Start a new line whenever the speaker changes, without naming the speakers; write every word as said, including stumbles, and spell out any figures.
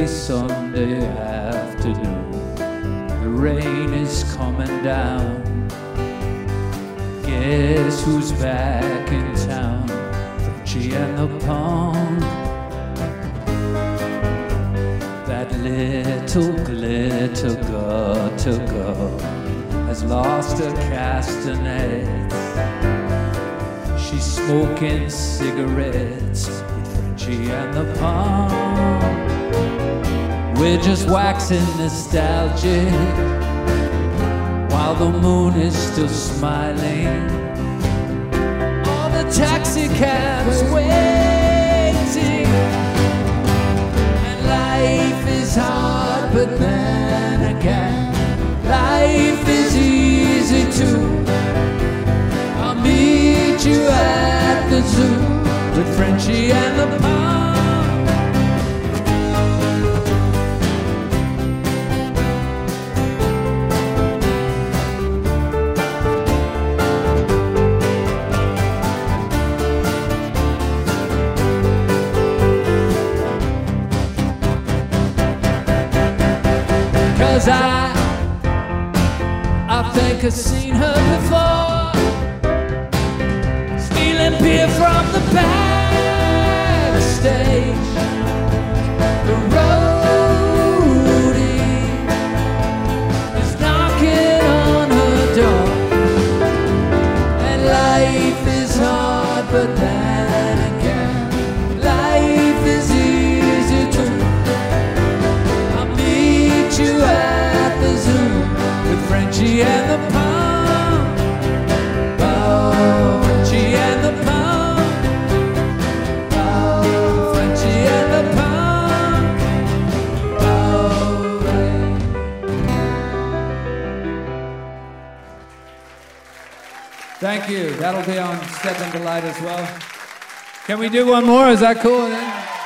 Sunday afternoon. The rain is coming down. Guess who's back in town? Frenchie and the Punk. That little glitter gutter girl has lost her castanets. She's smoking cigarettes with Frenchie and the Punk. We're just waxing nostalgic while the moon is still smiling. All the taxi cabs waiting, and life is hard, but then again, life is easy too. I'll meet you at the zoo with Frenchie and the Punk. Cause I, I think I've seen her before, stealing beer from the backstage. The roadie is knocking on her door, and life is hard, but then again, life is easy too. I'll meet you at the zoo with Frenchie and the Punk. Oh, Frenchie and the Punk. Oh, Frenchie and the Punk. Oh, right. Thank you. That'll be on Step Into Light as well. Can we do one more? Is that cool?